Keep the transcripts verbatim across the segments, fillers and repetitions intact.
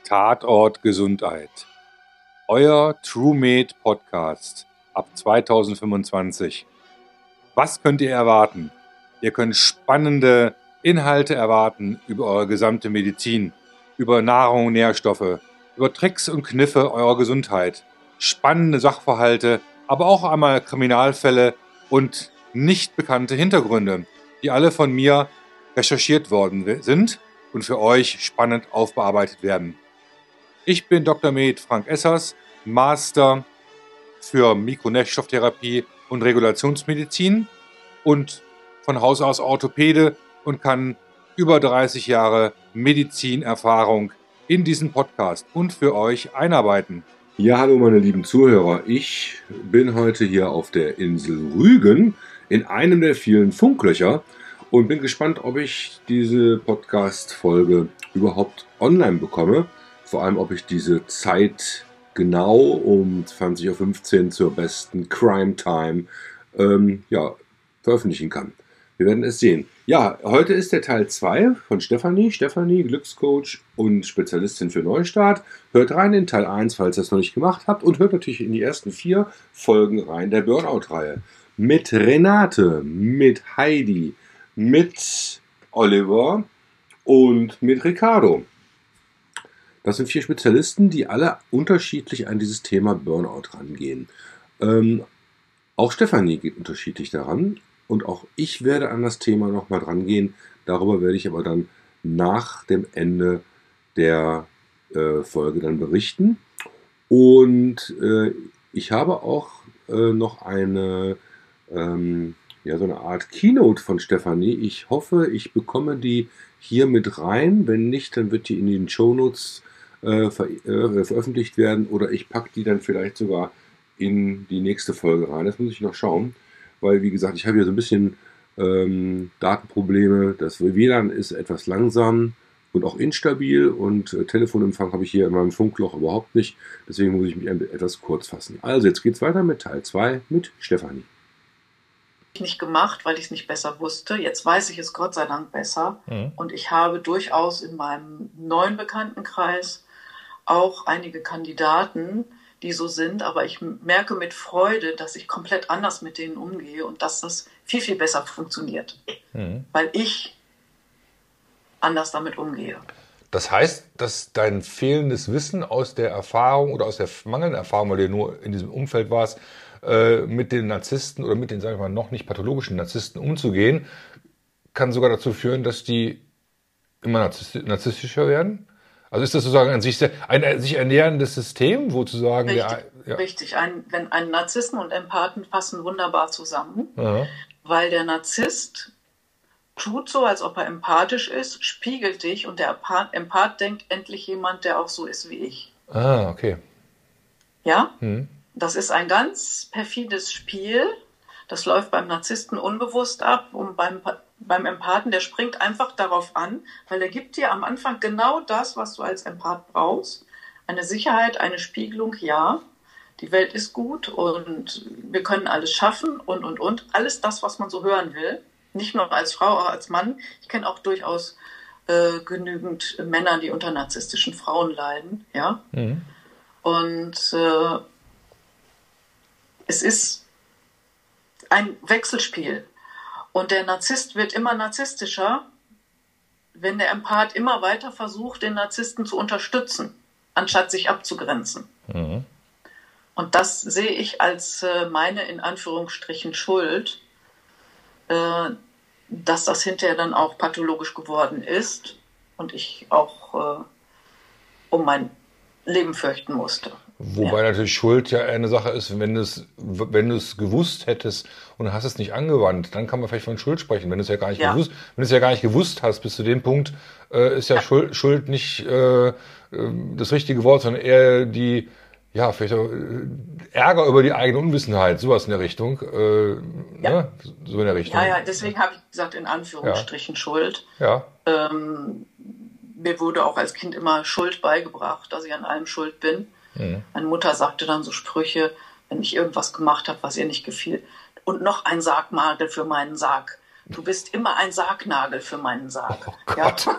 Tatort Gesundheit. Euer TrueMed Podcast ab zweitausendfünfundzwanzig. Was könnt ihr erwarten? Ihr könnt spannende Inhalte erwarten über eure gesamte Medizin, über Nahrung und Nährstoffe, über Tricks und Kniffe eurer Gesundheit, spannende Sachverhalte, aber auch einmal Kriminalfälle und nicht bekannte Hintergründe, die alle von mir recherchiert worden sind und für euch spannend aufbearbeitet werden. Ich bin Doktor Med Frank Essers, Master für Mikronährstofftherapie und Regulationsmedizin und von Haus aus Orthopäde und kann über dreißig Jahre Medizinerfahrung in diesen Podcast und für euch einarbeiten. Ja, hallo meine lieben Zuhörer. Ich bin heute hier auf der Insel Rügen in einem der vielen Funklöcher und bin gespannt, ob ich diese Podcast-Folge überhaupt online bekomme. Vor allem, ob ich diese Zeit genau um zwanzig Uhr fünfzehn zur besten Crime Time ähm, ja, veröffentlichen kann. Wir werden es sehen. Ja, heute ist der Teil zwei von Stefanie. Stefanie, Glückscoach und Spezialistin für Neustart. Hört rein in Teil eins, falls ihr das noch nicht gemacht habt. Und hört natürlich in die ersten vier Folgen rein der Burnout-Reihe. Mit Renate, mit Heidi, mit Oliver und mit Ricardo. Das sind vier Spezialisten, die alle unterschiedlich an dieses Thema Burnout rangehen. Ähm, auch Stefanie geht unterschiedlich daran und auch ich werde an das Thema nochmal dran gehen. Darüber werde ich aber dann nach dem Ende der äh, Folge dann berichten. Und äh, ich habe auch äh, noch eine, ähm, ja, so eine Art Keynote von Stefanie. Ich hoffe, ich bekomme die hier mit rein. Wenn nicht, dann wird die in den Shownotes Äh, ver äh, veröffentlicht werden oder ich packe die dann vielleicht sogar in die nächste Folge rein. Das muss ich noch schauen, weil wie gesagt, ich habe hier so ein bisschen ähm, Datenprobleme. Das W L A N ist etwas langsam und auch instabil und äh, Telefonempfang habe ich hier in meinem Funkloch überhaupt nicht. Deswegen muss ich mich etwas kurz fassen. Also jetzt geht es weiter mit Teil zwei mit Stefanie. Nicht gemacht, weil ich es nicht besser wusste. Jetzt weiß ich es Gott sei Dank besser. Mhm. Und ich habe durchaus in meinem neuen Bekanntenkreis auch einige Kandidaten, die so sind, aber ich merke mit Freude, dass ich komplett anders mit denen umgehe und dass das viel, viel besser funktioniert, mhm. weil ich anders damit umgehe. Das heißt, dass dein fehlendes Wissen aus der Erfahrung oder aus der mangelnden Erfahrung, weil du nur in diesem Umfeld warst, äh, mit den Narzissten oder mit den, sagen wir mal, noch nicht pathologischen Narzissten umzugehen, kann sogar dazu führen, dass die immer narzisstischer werden? Also ist das sozusagen an sich ein sich ernährendes System, wo sozusagen... Richtig, der, ja. richtig. Ein, wenn ein Narzissten und Empathen passen wunderbar zusammen, Aha. weil der Narzisst tut so, als ob er empathisch ist, spiegelt dich und der Empath denkt, endlich jemand, der auch so ist wie ich. Ah, okay. Ja? Hm. Das ist ein ganz perfides Spiel. Das läuft beim Narzissten unbewusst ab und beim, beim Empathen, der springt einfach darauf an, weil er gibt dir am Anfang genau das, was du als Empath brauchst. Eine Sicherheit, eine Spiegelung, ja, die Welt ist gut und wir können alles schaffen und, und, und. Alles das, was man so hören will, nicht nur als Frau, auch als Mann. Ich kenne auch durchaus äh, genügend Männer, die unter narzisstischen Frauen leiden, ja. Mhm. Und äh, es ist ein Wechselspiel. Und der Narzisst wird immer narzisstischer, wenn der Empath immer weiter versucht, den Narzissten zu unterstützen, anstatt sich abzugrenzen. Mhm. Und das sehe ich als äh, meine, in Anführungsstrichen, Schuld, äh, dass das hinterher dann auch pathologisch geworden ist und ich auch äh, um mein Leben fürchten musste. Wobei ja. natürlich Schuld ja eine Sache ist, wenn du es wenn du es gewusst hättest und hast es nicht angewandt, dann kann man vielleicht von Schuld sprechen. Wenn du es ja gar nicht ja. gewusst, wenn du es ja gar nicht gewusst hast, bis zu dem Punkt äh, ist ja, ja. Schuld, Schuld nicht äh, das richtige Wort, sondern eher die ja vielleicht auch, äh, Ärger über die eigene Unwissenheit, sowas in der Richtung, äh, ja. ne? so in der Richtung. Ja, ja, deswegen habe ich gesagt in Anführungsstrichen ja. Schuld. Ja. Ähm, mir wurde auch als Kind immer Schuld beigebracht, dass ich an allem schuld bin. Mhm. Meine Mutter sagte dann so Sprüche, wenn ich irgendwas gemacht habe, was ihr nicht gefiel. Und noch ein Sargnagel für meinen Sarg. Du bist immer ein Sargnagel für meinen Sarg. Oh Gott. Ja?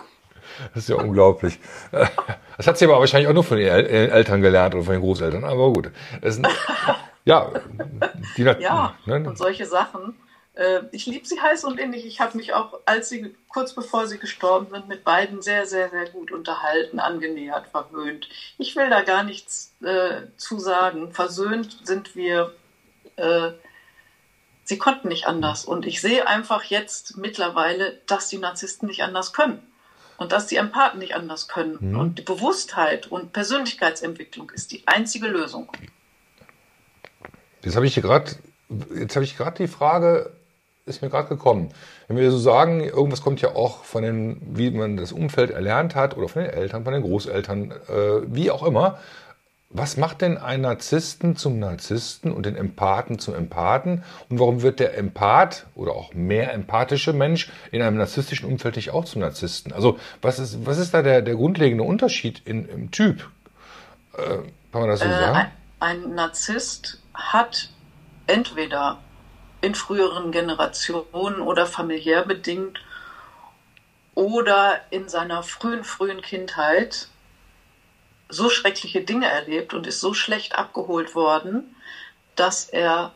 Das ist ja unglaublich. Das hat sie aber wahrscheinlich auch nur von ihren Eltern gelernt oder von den Großeltern, aber gut. Das ist ein, ja, die, Ja, ne? und solche Sachen. Äh, Ich liebe sie heiß und innig. Ich habe mich auch, als sie kurz bevor sie gestorben sind, mit beiden sehr, sehr, sehr gut unterhalten, angenähert, verwöhnt. Ich will da gar nichts äh, zu sagen. Versöhnt sind wir. Äh, sie konnten nicht anders. Und ich sehe einfach jetzt mittlerweile, dass die Narzissten nicht anders können. Und dass die Empathen nicht anders können. Mhm. Und die Bewusstheit und Persönlichkeitsentwicklung ist die einzige Lösung. Jetzt habe ich gerade, jetzt habe ich gerade die Frage, ist mir gerade gekommen. Wenn wir so sagen, irgendwas kommt ja auch von den, wie man das Umfeld erlernt hat oder von den Eltern, von den Großeltern, äh, wie auch immer. Was macht denn einen Narzissten zum Narzissten und den Empathen zum Empathen? Und warum wird der Empath oder auch mehr empathische Mensch in einem narzisstischen Umfeld nicht auch zum Narzissten? Also was ist, was ist da der, der grundlegende Unterschied in, im Typ? Äh, kann man das so Äh, sagen? ein, ein Narzisst hat entweder in früheren Generationen oder familiär bedingt oder in seiner frühen, frühen Kindheit so schreckliche Dinge erlebt und ist so schlecht abgeholt worden, dass er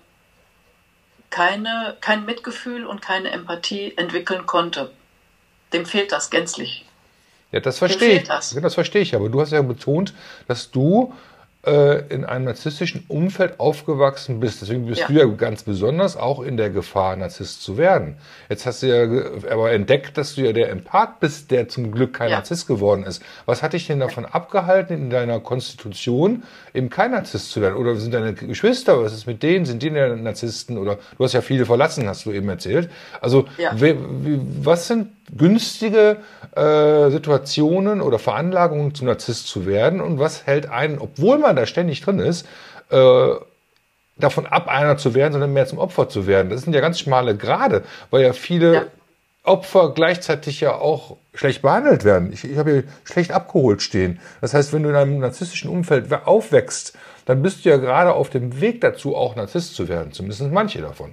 keine, kein Mitgefühl und keine Empathie entwickeln konnte. Dem fehlt das gänzlich. Ja, das Dem verstehe ich. fehlt das. Ja, das verstehe ich. Aber du hast ja betont, dass du äh, in einem narzisstischen Umfeld aufgewachsen bist. Deswegen bist Ja. du ja ganz besonders auch in der Gefahr, Narzisst zu werden. Jetzt hast du ja ge- aber entdeckt, dass du ja der Empath bist, der zum Glück kein Ja. Narzisst geworden ist. Was hat dich denn davon abgehalten, in deiner Konstitution eben kein Narzisst zu werden? Oder sind deine Geschwister, was ist mit denen? Sind die denn Narzissten? Oder du hast ja viele verlassen, hast du eben erzählt. Also Ja. we- wie- was sind günstige äh, Situationen oder Veranlagungen, zum Narzisst zu werden? Und was hält einen, obwohl man da ständig drin ist, äh, davon ab, einer zu werden, sondern mehr zum Opfer zu werden? Das sind ja ganz schmale Grade, weil ja viele Ja. Opfer gleichzeitig ja auch schlecht behandelt werden. Ich, ich habe hier schlecht abgeholt stehen. Das heißt, wenn du in einem narzisstischen Umfeld aufwächst, dann bist du ja gerade auf dem Weg dazu, auch Narzisst zu werden. Zumindest manche davon.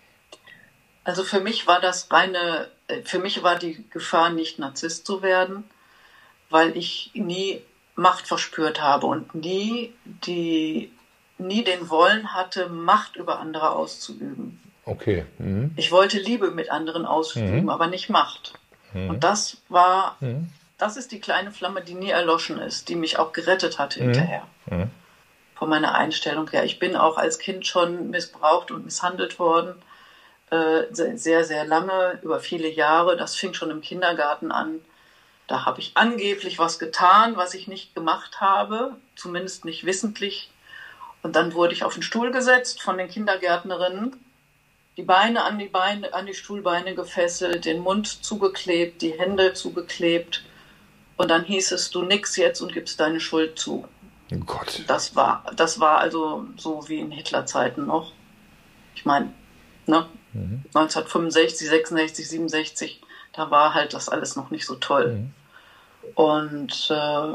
Also für mich war das reine, äh, für mich war die Gefahr, nicht Narzisst zu werden, weil ich nie Macht verspürt habe und nie die, nie den Wollen hatte, Macht über andere auszuüben. Okay. Mhm. Ich wollte Liebe mit anderen ausüben, Mhm. aber nicht Macht. Mhm. Und das war, Mhm. das ist die kleine Flamme, die nie erloschen ist, die mich auch gerettet hatte Mhm. hinterher. Mhm. Von meiner Einstellung her. Ich bin auch als Kind schon missbraucht und misshandelt worden. Äh, sehr, sehr lange, über viele Jahre. Das fing schon im Kindergarten an. Da habe ich angeblich was getan, was ich nicht gemacht habe, zumindest nicht wissentlich. Und dann wurde ich auf den Stuhl gesetzt von den Kindergärtnerinnen, die Beine an die Beine, an die Stuhlbeine gefesselt, den Mund zugeklebt, die Hände zugeklebt. Und dann hieß es, du nix jetzt und gibst deine Schuld zu. Oh Gott. Das war, das war also so wie in Hitlerzeiten noch. Ich meine, ne? Mhm. neunzehnhundertfünfundsechzig, sechsundsechzig, siebenundsechzig, da war halt das alles noch nicht so toll. Mhm. Und äh,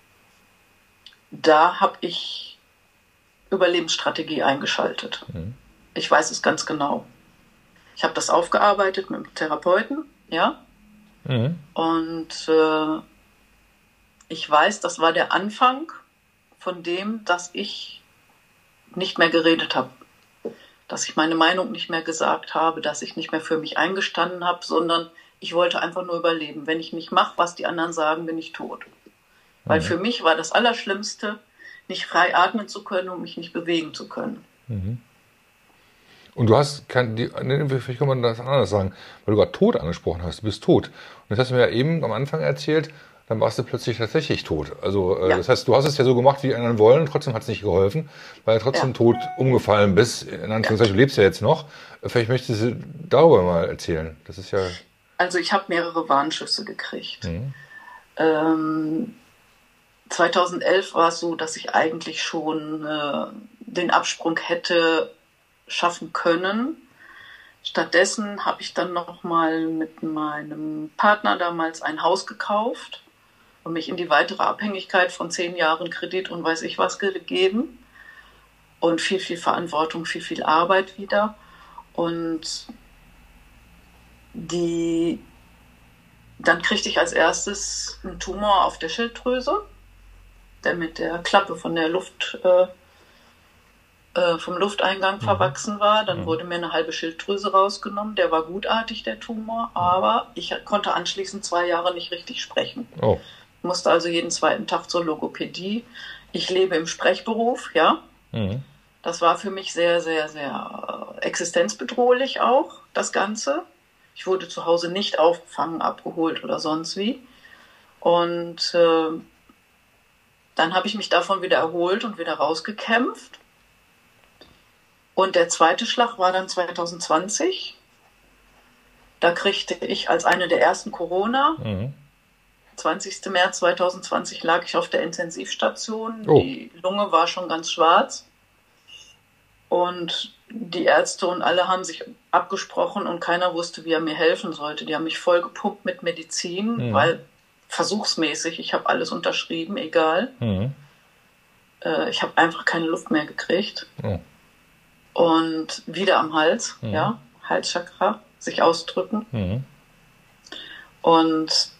da habe ich Überlebensstrategie eingeschaltet. Mhm. Ich weiß es ganz genau. Ich habe das aufgearbeitet mit dem Therapeuten, ja. Mhm. Und äh, ich weiß, das war der Anfang von dem, dass ich nicht mehr geredet habe. Dass ich meine Meinung nicht mehr gesagt habe, dass ich nicht mehr für mich eingestanden habe, sondern ich wollte einfach nur überleben. Wenn ich nicht mache, was die anderen sagen, bin ich tot. Weil Mhm. für mich war das Allerschlimmste, nicht frei atmen zu können und mich nicht bewegen zu können. Mhm. Und du hast, kann die, nee, vielleicht kann man das anders sagen, weil du gerade Tod angesprochen hast, du bist tot. Und das hast du mir ja eben am Anfang erzählt, dann warst du plötzlich tatsächlich tot. Also äh, Ja. das heißt, du hast es ja so gemacht, wie die anderen wollen, trotzdem hat es nicht geholfen, weil du trotzdem Ja. tot umgefallen bist. In Anführungszeichen, du lebst ja jetzt noch. Vielleicht möchtest du darüber mal erzählen. Das ist ja... Also ich habe mehrere Warnschüsse gekriegt. Mhm. Ähm, zweitausendelf war es so, dass ich eigentlich schon äh, den Absprung hätte schaffen können. Stattdessen habe ich dann nochmal mit meinem Partner damals ein Haus gekauft und mich in die weitere Abhängigkeit von zehn Jahren Kredit und weiß ich was gegeben. Und viel, viel Verantwortung, viel, viel Arbeit wieder. Und die, dann kriegte ich als erstes einen Tumor auf der Schilddrüse, der mit der Klappe von der Luft, äh, äh, vom Lufteingang mhm. verwachsen war. Dann mhm. wurde mir eine halbe Schilddrüse rausgenommen. Der war gutartig, der Tumor, aber ich konnte anschließend zwei Jahre nicht richtig sprechen. Oh. Musste also jeden zweiten Tag zur Logopädie. Ich lebe im Sprechberuf, ja. Mhm. Das war für mich sehr, sehr, sehr existenzbedrohlich auch, das Ganze. Ich wurde zu Hause nicht aufgefangen, abgeholt oder sonst wie. Und äh, dann habe ich mich davon wieder erholt und wieder rausgekämpft. Und der zweite Schlag war dann zwanzig zwanzig. Da kriegte ich als eine der ersten Corona. Mhm. zwanzigsten März zweitausendzwanzig lag ich auf der Intensivstation. Oh. Die Lunge war schon ganz schwarz. Und die Ärzte und alle haben sich abgesprochen und keiner wusste, wie er mir helfen sollte. Die haben mich voll gepumpt mit Medizin, mhm. weil versuchsmäßig, ich habe alles unterschrieben, egal. Mhm. Äh, ich habe einfach keine Luft mehr gekriegt. Mhm. Und wieder am Hals, mhm. ja, Halschakra, sich ausdrücken. Mhm. Und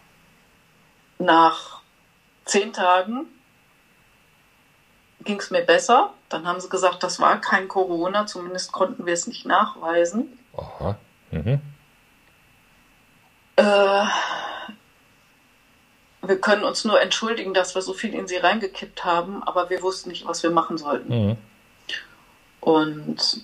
nach zehn Tagen ging es mir besser. Dann haben sie gesagt, das war kein Corona, zumindest konnten wir es nicht nachweisen. Aha. Mhm. Äh, wir können uns nur entschuldigen, dass wir so viel in sie reingekippt haben, aber wir wussten nicht, was wir machen sollten. Mhm. Und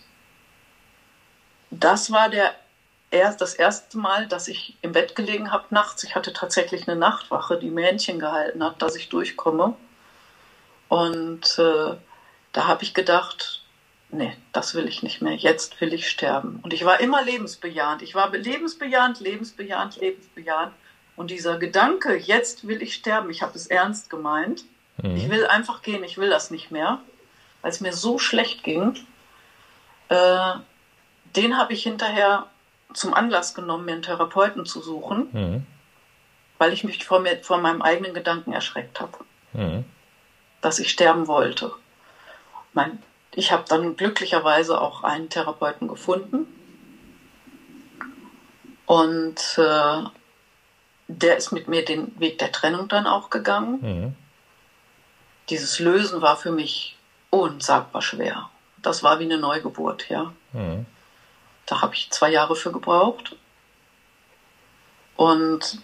das war der erst, das erste Mal, dass ich im Bett gelegen habe nachts. Ich hatte tatsächlich eine Nachtwache, die mir Händchen gehalten hat, dass ich durchkomme. Und äh, da habe ich gedacht, nee, das will ich nicht mehr, jetzt will ich sterben. Und ich war immer lebensbejahend. Ich war lebensbejahend, lebensbejahend, lebensbejahend. Und dieser Gedanke, jetzt will ich sterben, ich habe es ernst gemeint. Mhm. Ich will einfach gehen, ich will das nicht mehr. Weil es mir so schlecht ging, äh, den habe ich hinterher zum Anlass genommen, mir einen Therapeuten zu suchen, mhm. weil ich mich vor, mir, vor meinem eigenen Gedanken erschreckt habe. Mhm. Dass ich sterben wollte. Mein, ich habe dann glücklicherweise auch einen Therapeuten gefunden und äh, der ist mit mir den Weg der Trennung dann auch gegangen. Mhm. Dieses Lösen war für mich unsagbar schwer. Das war wie eine Neugeburt, ja. Mhm. Da habe ich zwei Jahre für gebraucht. Und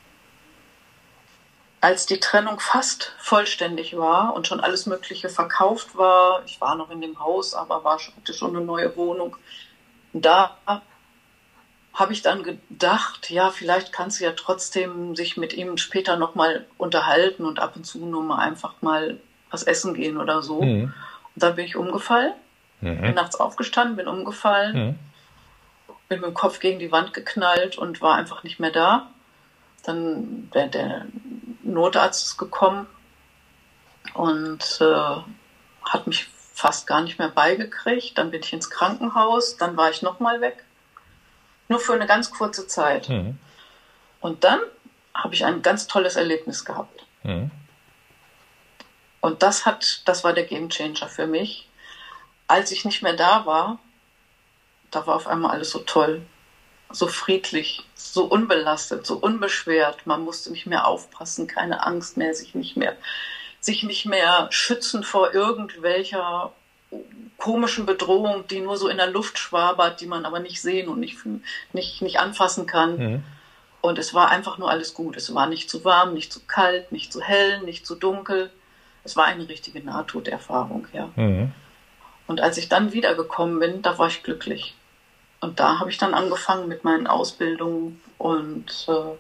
als die Trennung fast vollständig war und schon alles Mögliche verkauft war, ich war noch in dem Haus, aber war, hatte schon eine neue Wohnung, da habe ich dann gedacht, ja, vielleicht kannst du ja trotzdem sich mit ihm später nochmal unterhalten und ab und zu nur mal einfach mal was essen gehen oder so. Mhm. Und dann bin ich umgefallen, mhm. bin nachts aufgestanden, bin umgefallen, mhm. bin mit dem Kopf gegen die Wand geknallt und war einfach nicht mehr da. Dann der, der Notarzt ist gekommen und äh, hat mich fast gar nicht mehr beigekriegt. Dann bin ich ins Krankenhaus, dann war ich nochmal weg. Nur für eine ganz kurze Zeit. Mhm. Und dann habe ich ein ganz tolles Erlebnis gehabt. Mhm. Und das hat, das war der Gamechanger für mich. Als ich nicht mehr da war, da war auf einmal alles so toll. So friedlich, so unbelastet, so unbeschwert. Man musste nicht mehr aufpassen, keine Angst mehr, sich nicht mehr, sich nicht mehr schützen vor irgendwelcher komischen Bedrohung, die nur so in der Luft schwabert, die man aber nicht sehen und nicht, nicht, nicht anfassen kann. Mhm. Und es war einfach nur alles gut. Es war nicht zu warm, nicht zu kalt, nicht zu hell, nicht zu dunkel. Es war eine richtige Nahtoderfahrung, ja. Mhm. Und als ich dann wiedergekommen bin, da war ich glücklich. Und da habe ich dann angefangen mit meinen Ausbildungen und äh,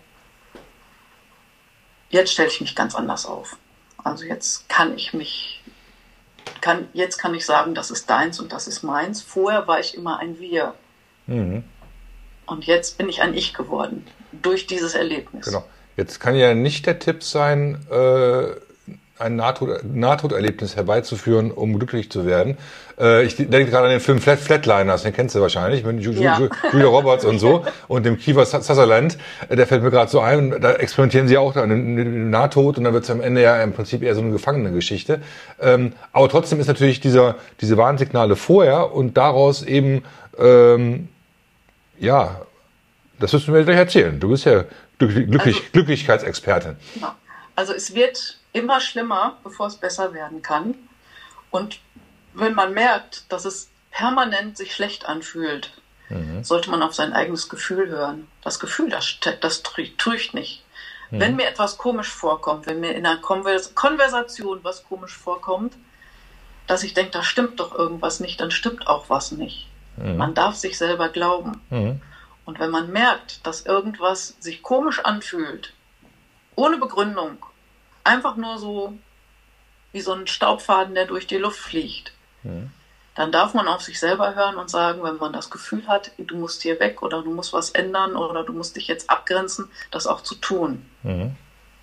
jetzt stelle ich mich ganz anders auf. Also jetzt kann ich mich, kann, jetzt kann ich sagen, das ist deins und das ist meins. Vorher war ich immer ein Wir. Mhm. Und jetzt bin ich ein Ich geworden, durch dieses Erlebnis. Genau. Jetzt kann ja nicht der Tipp sein, äh, ein Nahtod- Nahtoderlebnis herbeizuführen, um glücklich zu werden. Äh, ich denke gerade an den Film Flat- Flatliners, den kennst du wahrscheinlich, mit Ju- ja. Ju- Julia Roberts und so und dem Kiefer Sutherland. Der fällt mir gerade so ein. Da experimentieren sie auch da mit dem Nahtod und dann wird es am Ende ja im Prinzip eher so eine Gefangene-Geschichte. Ähm, aber trotzdem ist natürlich dieser, diese Warnsignale vorher und daraus eben, ähm, ja, das wirst du mir gleich erzählen. Du bist ja Glücklich, also, Glücklichkeitsexpertin. Ja. Also es wird immer schlimmer, bevor es besser werden kann. Und wenn man merkt, dass es permanent sich schlecht anfühlt, mhm. sollte man auf sein eigenes Gefühl hören. Das Gefühl, das, das trügt nicht. Mhm. Wenn mir etwas komisch vorkommt, wenn mir in einer Konvers- Konversation was komisch vorkommt, dass ich denke, da stimmt doch irgendwas nicht, dann stimmt auch was nicht. Mhm. Man darf sich selber glauben. Mhm. Und wenn man merkt, dass irgendwas sich komisch anfühlt, ohne Begründung, einfach nur so wie so ein Staubfaden, der durch die Luft fliegt, mhm. dann darf man auf sich selber hören und sagen, wenn man das Gefühl hat, du musst hier weg oder du musst was ändern oder du musst dich jetzt abgrenzen, das auch zu tun. Mhm.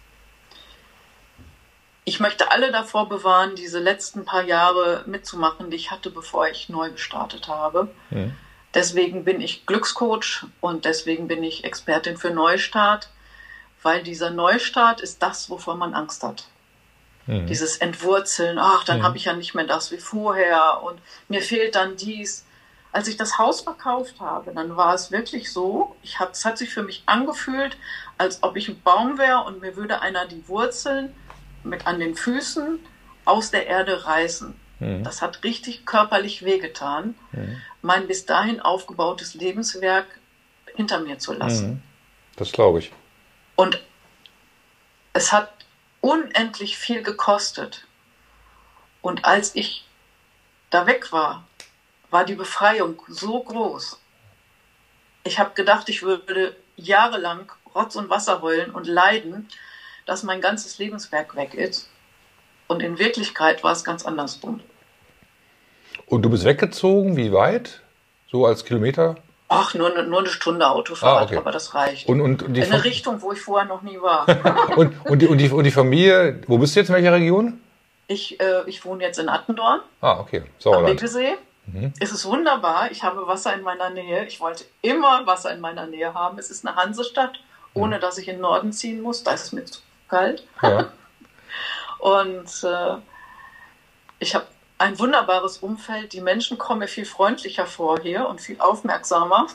Ich möchte alle davor bewahren, diese letzten paar Jahre mitzumachen, die ich hatte, bevor ich neu gestartet habe. Mhm. Deswegen bin ich Glückscoach und deswegen bin ich Expertin für Neustart, weil dieser Neustart ist das, wovor man Angst hat. Mhm. Dieses Entwurzeln, ach, dann mhm. habe ich ja nicht mehr das wie vorher und mir fehlt dann dies. Als ich das Haus verkauft habe, dann war es wirklich so, ich hab, es hat sich für mich angefühlt, als ob ich ein Baum wäre und mir würde einer die Wurzeln mit an den Füßen aus der Erde reißen. Mhm. Das hat richtig körperlich wehgetan, mhm. mein bis dahin aufgebautes Lebenswerk hinter mir zu lassen. Mhm. Das glaube ich. Und es hat unendlich viel gekostet. Und als ich da weg war, war die Befreiung so groß. Ich habe gedacht, ich würde jahrelang Rotz und Wasser heulen und leiden, dass mein ganzes Lebenswerk weg ist. Und in Wirklichkeit war es ganz andersrum. Und du bist weggezogen, wie weit? So als Kilometer? Ach, nur, nur eine Stunde Autofahrt, ah, okay. Aber das reicht. Und, und die in eine Richtung, wo ich vorher noch nie war. und, und, die, und, die, und die Familie, wo bist du jetzt, in welcher Region? Ich, äh, ich wohne jetzt in Attendorn. Ah, okay. Sauerland. Am Weggesee. Mhm. Es ist wunderbar. Ich habe Wasser in meiner Nähe. Ich wollte immer Wasser in meiner Nähe haben. Es ist eine Hansestadt, ohne mhm. dass ich in den Norden ziehen muss. Da ist es mir zu kalt. Ja. Und äh, ich habe ein wunderbares Umfeld. Die Menschen kommen mir viel freundlicher vor hier und viel aufmerksamer.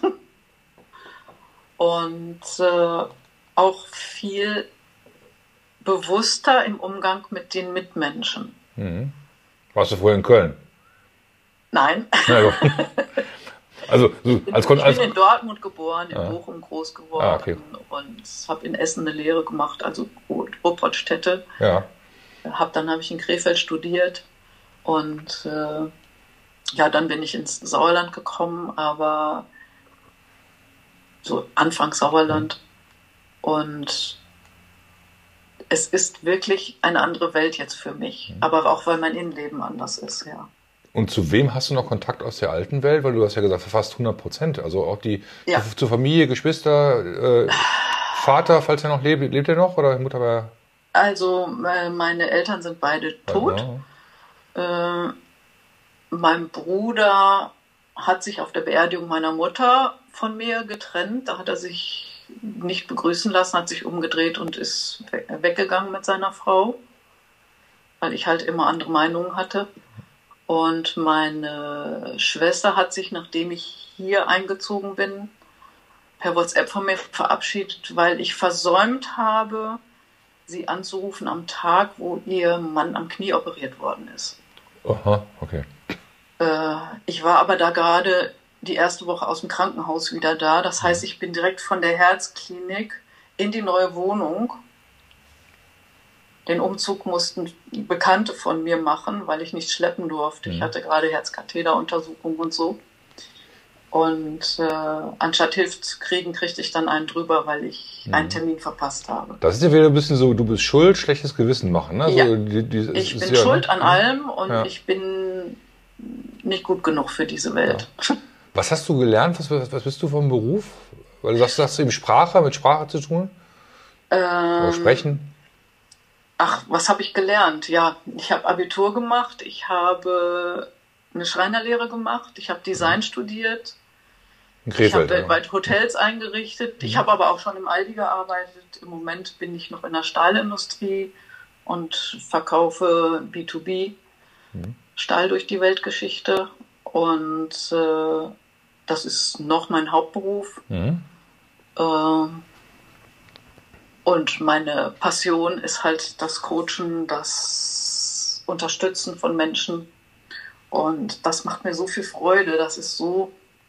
Und äh, auch viel bewusster im Umgang mit den Mitmenschen. Mhm. Warst du vorher in Köln? Nein. Ja, also, so, als ich bin als in Dortmund geboren, in ah. Bochum groß geworden ah, okay. und habe in Essen eine Lehre gemacht, also Ruhrpottstätte. Ja. Hab, dann habe ich in Krefeld studiert und äh, ja, dann bin ich ins Sauerland gekommen, aber so Anfang Sauerland. Mhm. Und es ist wirklich eine andere Welt jetzt für mich, mhm. aber auch weil mein Innenleben anders ist, ja. Und zu wem hast du noch Kontakt aus der alten Welt? Weil du hast ja gesagt, fast hundert Prozent. Also auch die ja. zu, zur Familie, Geschwister, äh, Vater, falls er noch lebt. Lebt er noch oder Mutter war? Also äh, meine Eltern sind beide tot. Ja. Äh, mein Bruder hat sich auf der Beerdigung meiner Mutter von mir getrennt. Da hat er sich nicht begrüßen lassen, hat sich umgedreht und ist we- weggegangen mit seiner Frau, weil ich halt immer andere Meinungen hatte. Und meine Schwester hat sich, nachdem ich hier eingezogen bin, per WhatsApp von mir verabschiedet, weil ich versäumt habe, sie anzurufen am Tag, wo ihr Mann am Knie operiert worden ist. Aha, okay. Äh, ich war aber da gerade die erste Woche aus dem Krankenhaus wieder da. Das heißt, ich bin direkt von der Herzklinik in die neue Wohnung. Den Umzug mussten Bekannte von mir machen, weil ich nicht schleppen durfte. Mhm. Ich hatte gerade Herzkatheteruntersuchung und so. Und äh, anstatt Hilfe zu kriegen, kriegte ich dann einen drüber, weil ich mhm. einen Termin verpasst habe. Das ist ja wieder ein bisschen so, du bist schuld, schlechtes Gewissen machen. Ne? Ja. So, die, die, ich ist, bin ist ja, schuld ne? an allem und ja. ich bin nicht gut genug für diese Welt. Ja. Was hast du gelernt? Was, was, was bist du vom Beruf? Weil du sagst, hast du eben Sprache, mit Sprache zu tun? Ähm, Oder Sprechen? Ach, was habe ich gelernt? Ja, ich habe Abitur gemacht, ich habe eine Schreinerlehre gemacht, ich habe Design mhm. studiert, in Krefeld, ich habe weltweit Hotels eingerichtet, mhm. ich habe aber auch schon im Aldi gearbeitet. Im Moment bin ich noch in der Stahlindustrie und verkaufe B zwei B, mhm. Stahl durch die Weltgeschichte und äh, das ist noch mein Hauptberuf. Mhm. Äh, Und meine Passion ist halt das Coachen, das Unterstützen von Menschen. Und das macht mir so viel Freude. Das ist so,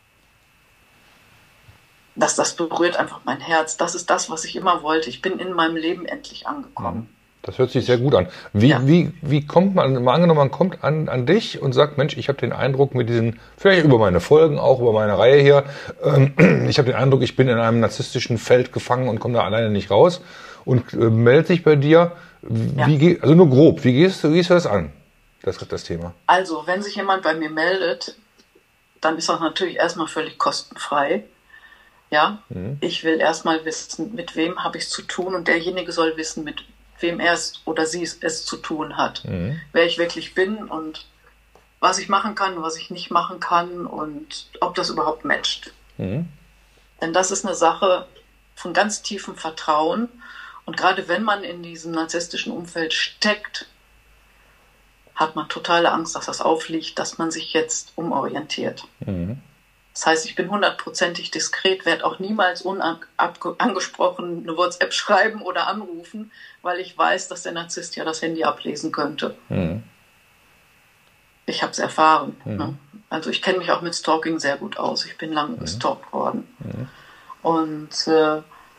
dass das berührt einfach mein Herz. Das ist das, was ich immer wollte. Ich bin in meinem Leben endlich angekommen. Das hört sich sehr gut an. Wie, Ja. wie, wie kommt man, mal angenommen, man kommt an, an dich und sagt, Mensch, ich habe den Eindruck mit diesen, vielleicht über meine Folgen, auch über meine Reihe hier, ähm, ich habe den Eindruck, ich bin in einem narzisstischen Feld gefangen und komme da alleine nicht raus und äh, meldet sich bei dir. Wie, Ja. geh- also nur grob, wie gehst, du- wie gehst du das an, das, das Thema? Also, wenn sich jemand bei mir meldet, dann ist das natürlich erstmal völlig kostenfrei. Ja, Mhm. ich will erstmal wissen, mit wem habe ich es zu tun, und derjenige soll wissen, mit wem er es oder sie es, es zu tun hat. Mhm. Wer ich wirklich bin und was ich machen kann, was ich nicht machen kann und ob das überhaupt matcht. Mhm. Denn das ist eine Sache von ganz tiefem Vertrauen. Und gerade wenn man in diesem narzisstischen Umfeld steckt, hat man totale Angst, dass das aufliegt, dass man sich jetzt umorientiert. Mhm. Das heißt, ich bin hundertprozentig diskret, werde auch niemals unangesprochen eine WhatsApp schreiben oder anrufen, weil ich weiß, dass der Narzisst ja das Handy ablesen könnte. Mhm. Ich habe es erfahren. Mhm. Ne? Also ich kenne mich auch mit Stalking sehr gut aus. Ich bin lange gestalkt worden. Mhm. Und äh,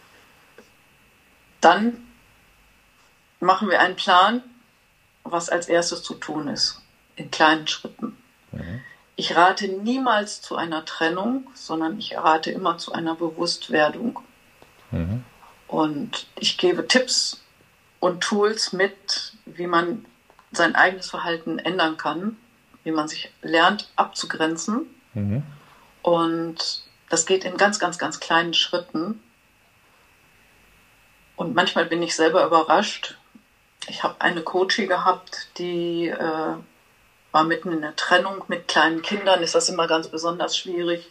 dann machen wir einen Plan, was als erstes zu tun ist, in kleinen Schritten. Mhm. Ich rate niemals zu einer Trennung, sondern ich rate immer zu einer Bewusstwerdung. Mhm. Und ich gebe Tipps und Tools mit, wie man sein eigenes Verhalten ändern kann, wie man sich lernt abzugrenzen. Mhm. Und das geht in ganz, ganz, ganz kleinen Schritten. Und manchmal bin ich selber überrascht. Ich habe eine Coachie gehabt, die äh, war mitten in der Trennung mit kleinen Kindern, ist das immer ganz besonders schwierig.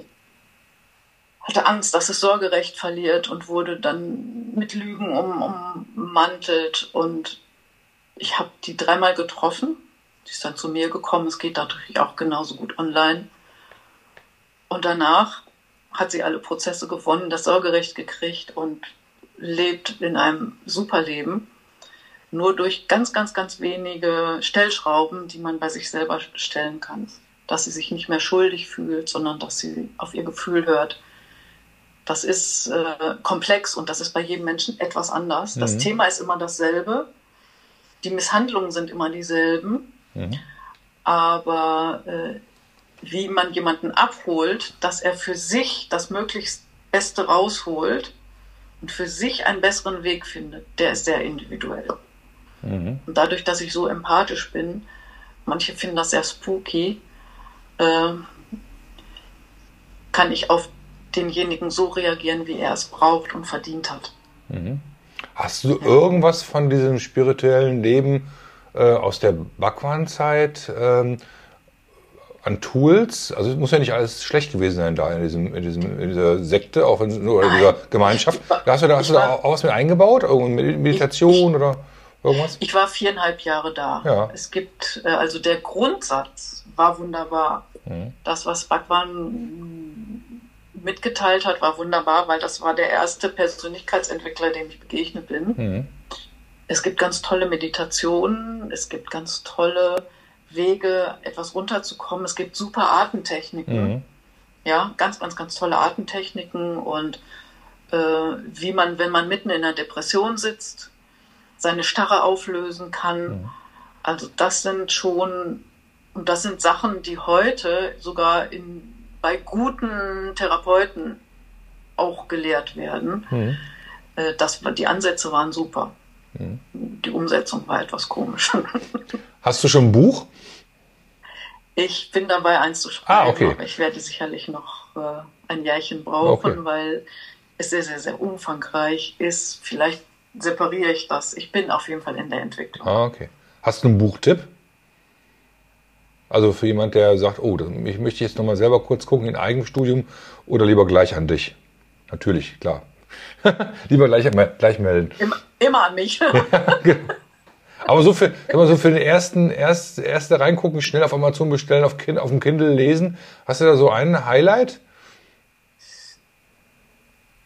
Hatte Angst, dass es Sorgerecht verliert und wurde dann mit Lügen um, ummantelt. Und ich habe die dreimal getroffen. Die ist dann zu mir gekommen. Es geht natürlich auch genauso gut online. Und danach hat sie alle Prozesse gewonnen, das Sorgerecht gekriegt und lebt in einem super Leben. Nur durch ganz, ganz, ganz wenige Stellschrauben, die man bei sich selber stellen kann. Dass sie sich nicht mehr schuldig fühlt, sondern dass sie auf ihr Gefühl hört. Das ist äh, komplex und das ist bei jedem Menschen etwas anders. Das Mhm. Thema ist immer dasselbe. Die Misshandlungen sind immer dieselben. Mhm. Aber äh, wie man jemanden abholt, dass er für sich das möglichst Beste rausholt und für sich einen besseren Weg findet, der ist sehr individuell. Mhm. Und dadurch, dass ich so empathisch bin, manche finden das sehr spooky, äh, kann ich auf denjenigen so reagieren, wie er es braucht und verdient hat. Mhm. Hast du irgendwas von diesem spirituellen Leben äh, aus der Bhagwan-Zeit ähm, an Tools? Also es muss ja nicht alles schlecht gewesen sein da in, diesem, in, diesem, in dieser Sekte, auch in oder Nein. dieser Gemeinschaft. Ich war- Da hast du da, hast ich du da war- auch was mit eingebaut? Irgendeine Meditation oder irgendwas? Ich war viereinhalb Jahre da. Ja. Es gibt, äh, also der Grundsatz war wunderbar. Mhm. Das, was Bhagwan mitgeteilt hat, war wunderbar, weil das war der erste Persönlichkeitsentwickler, dem ich begegnet bin. Mhm. Es gibt ganz tolle Meditationen, es gibt ganz tolle Wege, etwas runterzukommen. Es gibt super Atemtechniken. Mhm. Ja, ganz, ganz, ganz tolle Atemtechniken und äh, wie man, wenn man mitten in einer Depression sitzt, seine Starre auflösen kann. Mhm. Also das sind schon, und das sind Sachen, die heute sogar in, bei guten Therapeuten auch gelehrt werden. Mhm. Äh, das, die Ansätze waren super. Mhm. Die Umsetzung war etwas komisch. Hast du schon ein Buch? Ich bin dabei, eins zu schreiben, Ah, okay. aber ich werde sicherlich noch äh, ein Jährchen brauchen, Okay. weil es sehr, sehr, sehr umfangreich ist. Vielleicht separiere ich das. Ich bin auf jeden Fall in der Entwicklung. Ah, okay. Hast du einen Buchtipp? Also für jemand, der sagt, oh, das- ich möchte jetzt nochmal selber kurz gucken in Eigenstudium oder lieber gleich an dich? Natürlich, klar. Lieber gleich, gleich melden. Immer, immer an mich. Aber so für, wenn man so für den ersten, erst, erste reingucken, schnell auf Amazon bestellen, auf, kind, auf dem Kindle lesen, hast du da so ein Highlight?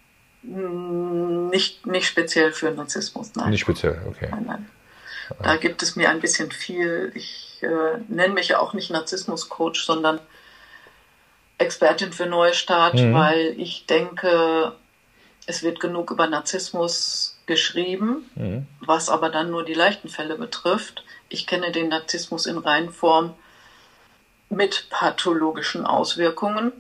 Nicht, nicht speziell für Narzissmus, nein. Nicht speziell, okay. Nein, nein. Da gibt es mir ein bisschen viel. Ich äh, nenne mich ja auch nicht Narzissmus-Coach, sondern Expertin für Neustart, mhm. weil ich denke, es wird genug über Narzissmus geschrieben, mhm. was aber dann nur die leichten Fälle betrifft. Ich kenne den Narzissmus in Reinform mit pathologischen Auswirkungen,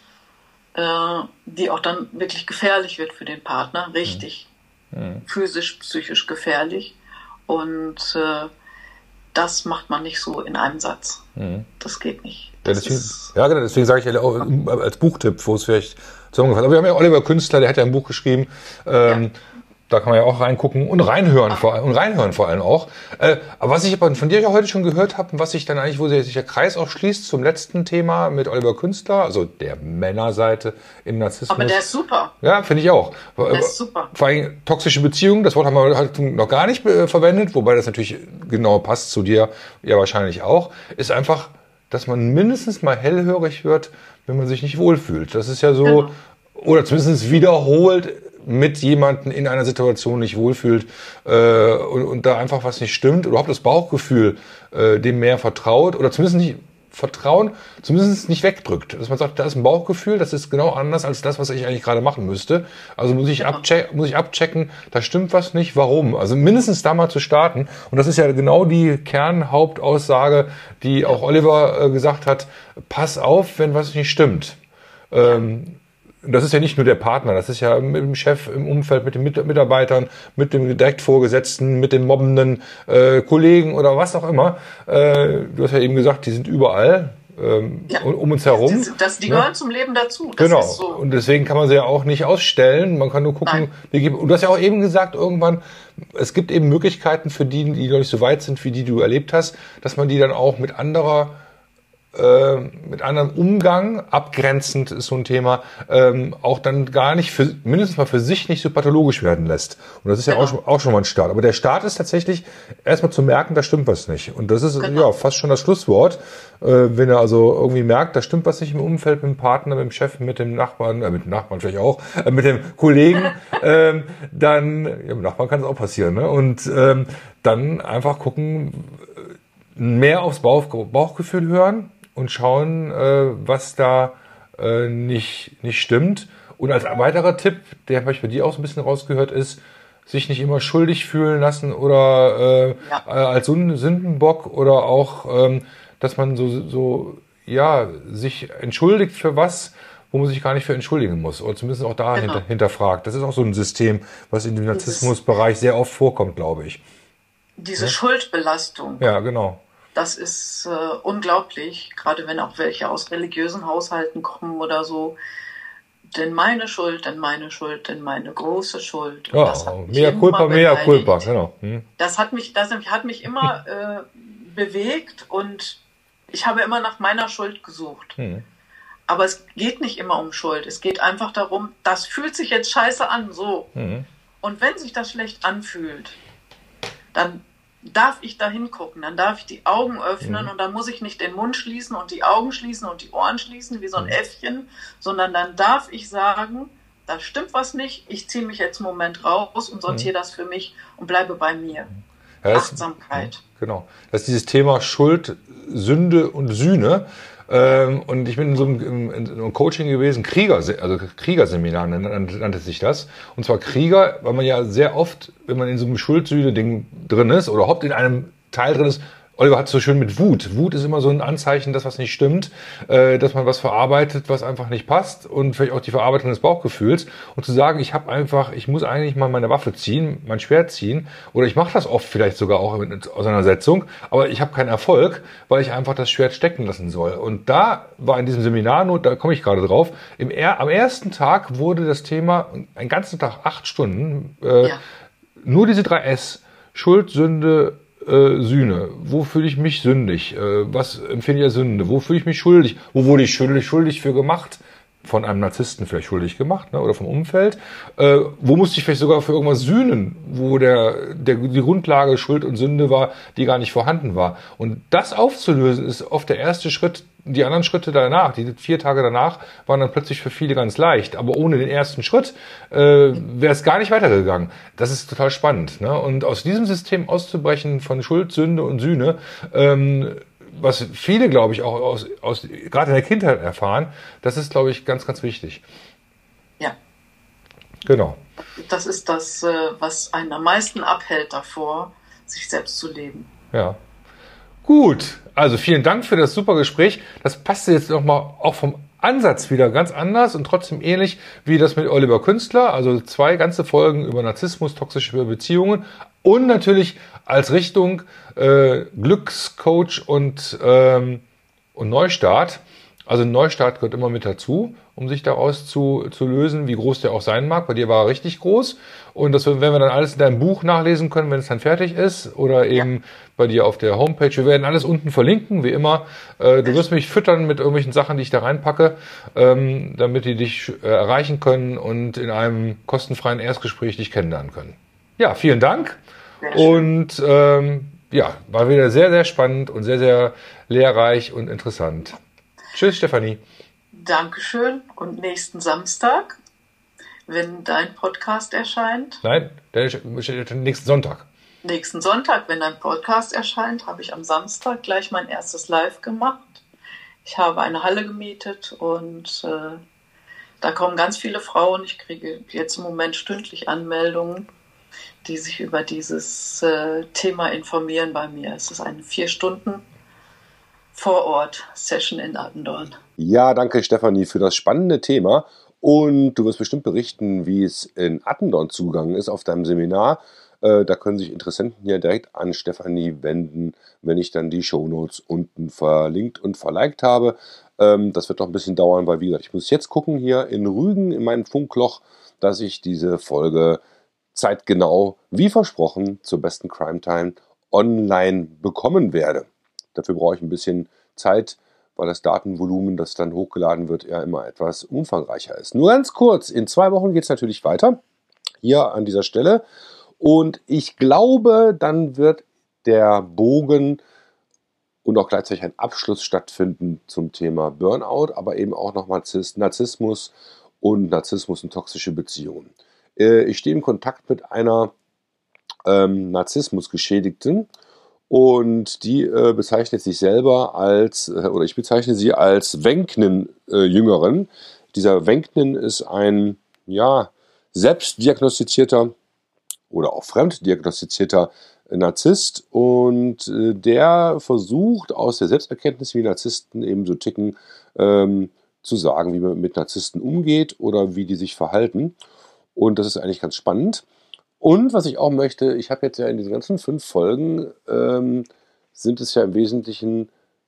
äh, die auch dann wirklich gefährlich wird für den Partner, richtig mhm. physisch, psychisch gefährlich. Und äh, das macht man nicht so in einem Satz. Mhm. Das geht nicht. Das ja, deswegen, ja, genau, deswegen sage ich auch als Buchtipp, wo es vielleicht zusammengefasst. Aber wir haben ja Oliver Künstler, der hat ja ein Buch geschrieben. Ähm, ja. Da kann man ja auch reingucken und reinhören, vor allem, und reinhören vor allem auch. Äh, aber was ich aber von dir ja heute schon gehört habe, was sich dann eigentlich, wo sich der Kreis auch schließt zum letzten Thema mit Oliver Künstler, also der Männerseite im Narzissmus. Aber der ist super. Ja, finde ich auch. Der ist super. Vor allem toxische Beziehungen, das Wort haben wir halt noch gar nicht äh, verwendet, wobei das natürlich genau passt zu dir, ja wahrscheinlich auch, ist einfach, dass man mindestens mal hellhörig wird, wenn man sich nicht wohlfühlt. Das ist ja so, genau. Oder zumindest wiederholt mit jemandem in einer Situation nicht wohlfühlt äh, und, und da einfach was nicht stimmt, oder überhaupt das Bauchgefühl äh, dem mehr vertraut oder zumindest nicht Vertrauen, zumindest nicht wegdrückt. Dass man sagt, da ist ein Bauchgefühl, das ist genau anders als das, was ich eigentlich gerade machen müsste. Also muss ich, abcheck, muss ich abchecken, da stimmt was nicht, warum. Also mindestens da mal zu starten. Und das ist ja genau die Kernhauptaussage, die auch Oliver äh, gesagt hat, pass auf, wenn was nicht stimmt. Ähm, Das ist ja nicht nur der Partner, das ist ja mit dem Chef im Umfeld, mit den Mitarbeitern, mit dem Direktvorgesetzten, mit den mobbenden äh, Kollegen oder was auch immer. Äh, du hast ja eben gesagt, die sind überall ähm, ja. um uns herum. Das, das, die gehören ja. zum Leben dazu. Das genau. Ist so. Und deswegen kann man sie ja auch nicht ausstellen. Man kann nur gucken. Nein. Und du hast ja auch eben gesagt, irgendwann, es gibt eben Möglichkeiten für die, die noch nicht so weit sind, wie die du erlebt hast, dass man die dann auch mit anderer mit anderem Umgang, abgrenzend ist so ein Thema, ähm, auch dann gar nicht, für, mindestens mal für sich nicht so pathologisch werden lässt. Und das ist ja genau. auch, schon, auch schon mal ein Start. Aber der Start ist tatsächlich erstmal zu merken, da stimmt was nicht. Und das ist genau. ja fast schon das Schlusswort. Äh, wenn er also irgendwie merkt, da stimmt was nicht im Umfeld, mit dem Partner, mit dem Chef, mit dem Nachbarn, äh, mit dem Nachbarn vielleicht auch, äh, mit dem Kollegen, ähm, dann, ja, mit dem Nachbarn kann es auch passieren, ne? Und ähm, dann einfach gucken, mehr aufs Bauch, Bauchgefühl hören, und schauen, äh, was da äh, nicht, nicht stimmt. Und als weiterer Tipp, der habe ich bei dir auch so ein bisschen rausgehört, ist, sich nicht immer schuldig fühlen lassen oder äh, ja. äh, als Sündenbock oder auch, ähm, dass man so, so ja sich entschuldigt für was, wo man sich gar nicht für entschuldigen muss. Oder zumindest auch da genau. hinter, hinterfragt. Das ist auch so ein System, was in dem Narzissmusbereich sehr oft vorkommt, glaube ich. Diese ja? Schuldbelastung. Ja, genau. Das ist äh, unglaublich, gerade wenn auch welche aus religiösen Haushalten kommen oder so. Denn meine Schuld, denn meine Schuld, denn meine große Schuld. Ja, mehr culpa, mehr culpa, genau. Hm. Das hat mich, das hat mich immer äh, bewegt und ich habe immer nach meiner Schuld gesucht. Hm. Aber es geht nicht immer um Schuld. Es geht einfach darum, das fühlt sich jetzt scheiße an, so. Hm. Und wenn sich das schlecht anfühlt, dann darf ich da hingucken, dann darf ich die Augen öffnen mhm. und dann muss ich nicht den Mund schließen und die Augen schließen und die Ohren schließen wie so ein mhm. Äffchen, sondern dann darf ich sagen, da stimmt was nicht, ich ziehe mich jetzt einen Moment raus und sortiere mhm. das für mich und bleibe bei mir. Ja, Achtsamkeit. Ist, genau. Das ist dieses Thema Schuld, Sünde und Sühne. Ähm, und ich bin in so einem, in so einem Coaching gewesen, Krieger, also Kriegerseminar nannte sich das. Und zwar Krieger, weil man ja sehr oft, wenn man in so einem Schuld-Sühne-Ding drin ist oder überhaupt in einem Teil drin ist, Oliver hat es so schön mit Wut. Wut ist immer so ein Anzeichen, dass was nicht stimmt, äh, dass man was verarbeitet, was einfach nicht passt und vielleicht auch die Verarbeitung des Bauchgefühls. Und zu sagen, ich habe einfach, ich muss eigentlich mal meine Waffe ziehen, mein Schwert ziehen oder ich mache das oft vielleicht sogar auch in Auseinandersetzung, aber ich habe keinen Erfolg, weil ich einfach das Schwert stecken lassen soll. Und da war in diesem Seminar, nur da komme ich gerade drauf, im er- am ersten Tag wurde das Thema, einen ganzen Tag, acht Stunden, äh, ja. nur diese drei S, Schuld, Sünde, Äh, Sühne. Wo fühle ich mich sündig? Äh, was empfinde ich als Sünde? Wo fühle ich mich schuldig? Wo wurde ich schuldig, schuldig für gemacht? Von einem Narzissten vielleicht schuldig gemacht, ne? Oder vom Umfeld. Äh, wo musste ich vielleicht sogar für irgendwas sühnen? Wo der, der, die Grundlage Schuld und Sünde war, die gar nicht vorhanden war. Und das aufzulösen, ist oft der erste Schritt, die anderen Schritte danach, die vier Tage danach, waren dann plötzlich für viele ganz leicht. Aber ohne den ersten Schritt äh, wäre es gar nicht weitergegangen. Das ist total spannend. Ne? Und aus diesem System auszubrechen von Schuld, Sünde und Sühne, ähm, was viele, glaube ich, auch aus, aus gerade in der Kindheit erfahren, das ist, glaube ich, ganz, ganz wichtig. Ja. Genau. Das ist das, was einen am meisten abhält davor, sich selbst zu leben. Ja. Gut, also vielen Dank für das super Gespräch. Das passte jetzt nochmal auch vom Ansatz wieder ganz anders und trotzdem ähnlich wie das mit Oliver Künstler. Also zwei ganze Folgen über Narzissmus, toxische Beziehungen und natürlich als Richtung äh, Glückscoach und, ähm, und Neustart. Also ein Neustart gehört immer mit dazu, um sich daraus zu, zu lösen, wie groß der auch sein mag. Bei dir war er richtig groß. Und das werden wir dann alles in deinem Buch nachlesen können, wenn es dann fertig ist. Oder eben ja. bei dir auf der Homepage. Wir werden alles unten verlinken, wie immer. Äh, du wirst mich füttern mit irgendwelchen Sachen, die ich da reinpacke, ähm, damit die dich äh, erreichen können und in einem kostenfreien Erstgespräch dich kennenlernen können. Ja, vielen Dank. Und ähm, ja, war wieder sehr, sehr spannend und sehr, sehr lehrreich und interessant. Tschüss, Stefanie. Dankeschön. Und nächsten Samstag, wenn dein Podcast erscheint. Nein, der nächsten Sonntag. Nächsten Sonntag, wenn dein Podcast erscheint, habe ich am Samstag gleich mein erstes Live gemacht. Ich habe eine Halle gemietet und äh, da kommen ganz viele Frauen. Ich kriege jetzt im Moment stündlich Anmeldungen, die sich über dieses äh, Thema informieren bei mir. Es ist eine vier Stunden Vor-Ort-Session in Attendorn. Ja, danke Stefanie für das spannende Thema und du wirst bestimmt berichten, wie es in Attendorn zugegangen ist auf deinem Seminar. Äh, da können sich Interessenten ja direkt an Stefanie wenden, wenn ich dann die Shownotes unten verlinkt und verliked habe. Ähm, das wird noch ein bisschen dauern, weil wie gesagt, ich muss jetzt gucken hier in Rügen in meinem Funkloch, dass ich diese Folge zeitgenau, wie versprochen, zur besten Crime Time online bekommen werde. Dafür brauche ich ein bisschen Zeit, weil das Datenvolumen, das dann hochgeladen wird, ja immer etwas umfangreicher ist. Nur ganz kurz, in zwei Wochen geht es natürlich weiter, hier an dieser Stelle. Und ich glaube, dann wird der Bogen und auch gleichzeitig ein Abschluss stattfinden zum Thema Burnout, aber eben auch noch Narzissmus und Narzissmus und toxische Beziehungen. Ich stehe in Kontakt mit einer ähm, Narzissmus-Geschädigten und die äh, bezeichnet sich selber als, äh, oder ich bezeichne sie als Wenknen-Jüngerin. Äh, Dieser Wenknen ist ein, ja, selbstdiagnostizierter oder auch fremddiagnostizierter Narzisst und äh, der versucht aus der Selbsterkenntnis, wie Narzissten eben so ticken, ähm, zu sagen, wie man mit Narzissten umgeht oder wie die sich verhalten. Und das ist eigentlich ganz spannend. Und was ich auch möchte, ich habe jetzt ja in diesen ganzen fünf Folgen, ähm, sind es ja im Wesentlichen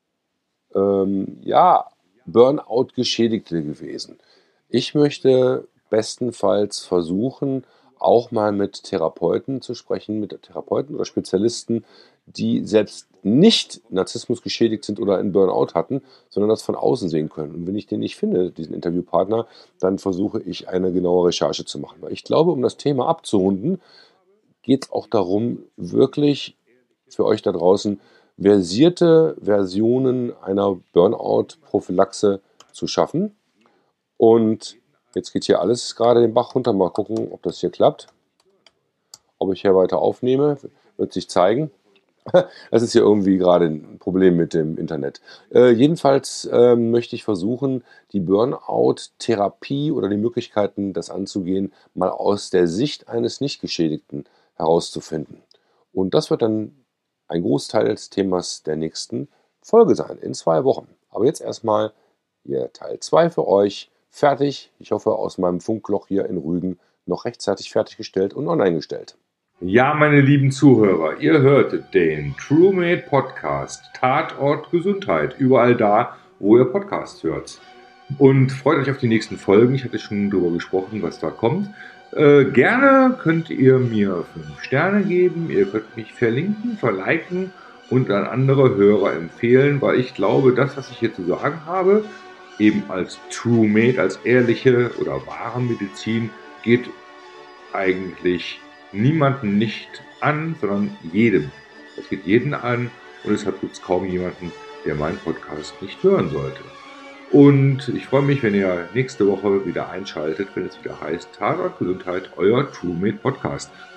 ähm, ja, Burnout-Geschädigte gewesen. Ich möchte bestenfalls versuchen, auch mal mit Therapeuten zu sprechen, mit Therapeuten oder Spezialisten, die selbst nicht Narzissmus geschädigt sind oder einen Burnout hatten, sondern das von außen sehen können. Und wenn ich den nicht finde, diesen Interviewpartner, dann versuche ich eine genaue Recherche zu machen. Weil ich glaube, um das Thema abzurunden, geht es auch darum, wirklich für euch da draußen versierte Versionen einer Burnout-Prophylaxe zu schaffen. Und jetzt geht hier alles gerade den Bach runter. Mal gucken, ob das hier klappt. Ob ich hier weiter aufnehme, wird sich zeigen. Das ist hier irgendwie gerade ein Problem mit dem Internet. Äh, jedenfalls äh, möchte ich versuchen, die Burnout-Therapie oder die Möglichkeiten, das anzugehen, mal aus der Sicht eines Nicht-Geschädigten herauszufinden. Und das wird dann ein Großteil des Themas der nächsten Folge sein, in zwei Wochen. Aber jetzt erstmal hier Teil zwei für euch. Fertig. Ich hoffe, aus meinem Funkloch hier in Rügen noch rechtzeitig fertiggestellt und online gestellt. Ja, meine lieben Zuhörer, ihr hörtet den TrueMate Podcast, Tatort Gesundheit, überall da, wo ihr Podcasts hört. Und freut euch auf die nächsten Folgen. Ich hatte schon darüber gesprochen, was da kommt. Äh, gerne könnt ihr mir fünf Sterne geben, ihr könnt mich verlinken, verliken und an andere Hörer empfehlen, weil ich glaube, das, was ich hier zu sagen habe, eben als TrueMate, als ehrliche oder wahre Medizin, geht eigentlich niemanden nicht an, sondern jedem. Das geht jeden an und deshalb gibt es kaum jemanden, der meinen Podcast nicht hören sollte. Und ich freue mich, wenn ihr nächste Woche wieder einschaltet, wenn es wieder heißt Tatort Gesundheit, euer TrueMate Podcast.